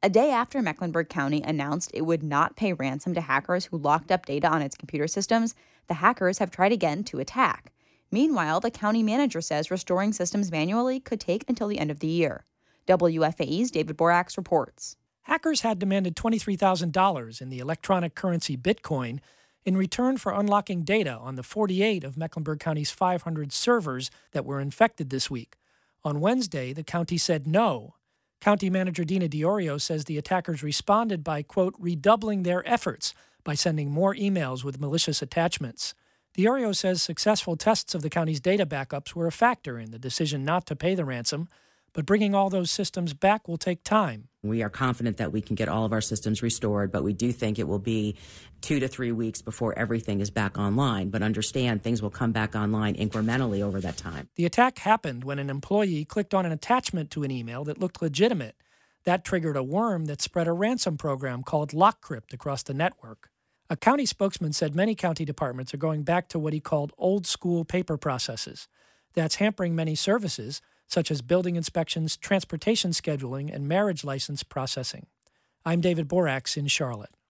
A day after Mecklenburg County announced it would not pay ransom to hackers who locked up data on its computer systems, the hackers have tried again to attack. Meanwhile, the county manager says restoring systems manually could take until the end of the year. WFAE's David Borax reports. Hackers had demanded $23,000 in the electronic currency Bitcoin in return for unlocking data on the 48 of Mecklenburg County's 500 servers that were infected this week. On Wednesday, the county said no. County Manager Dina Diorio says the attackers responded by, quote, redoubling their efforts by sending more emails with malicious attachments. Diorio says successful tests of the county's data backups were a factor in the decision not to pay the ransom, but bringing all those systems back will take time. We are confident that we can get all of our systems restored, but we do think it will be 2 to 3 weeks before everything is back online. But understand, things will come back online incrementally over that time. The attack happened when an employee clicked on an attachment to an email that looked legitimate. That triggered a worm that spread a ransom program called LockCrypt across the network. A county spokesman said many county departments are going back to what he called old-school paper processes. That's hampering many services, such as building inspections, transportation scheduling, and marriage license processing. I'm David Borax in Charlotte.